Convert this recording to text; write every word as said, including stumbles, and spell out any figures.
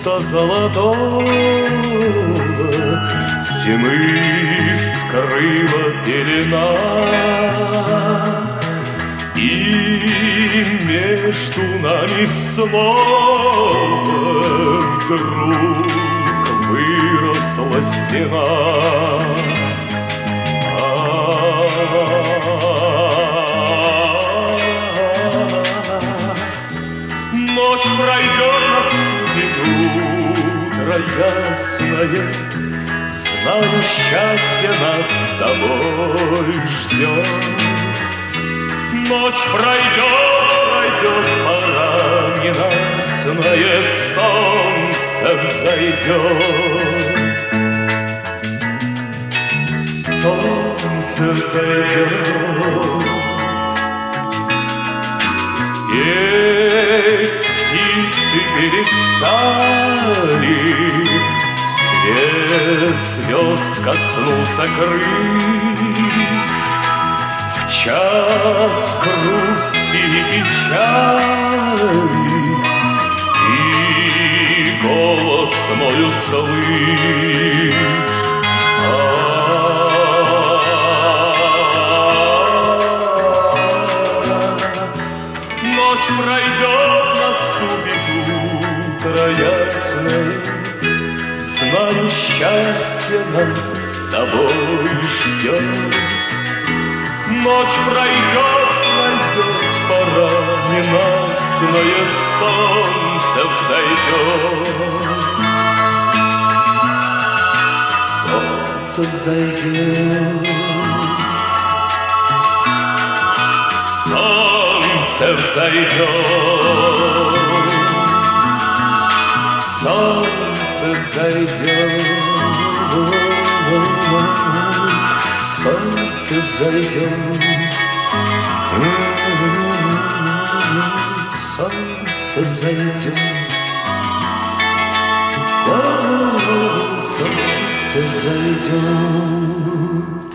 солнца золотого тьмы скрыла пелена, и между нами снова вдруг выросла стена. Ночь пройдет, наступит утро ясное, знаю, счастье нас с тобой ждет. Ночь пройдет, пройдет, пора ненастное, солнце взойдет. Солнце взойдет. Петь птицы перестали, свет звезд коснулся крыль. В час грусти и печали и голос мой услышь. Ночь пройдет, наступит утро ясное, знаю, счастье нас с тобой ждет. Ночь пройдет, пройдет, пора ненастное, солнце взойдет. Солнце взойдет. Солнце взойдет. Солнце взойдет. Солнце взойдет. Солнце взойдет. Солнце взойдет.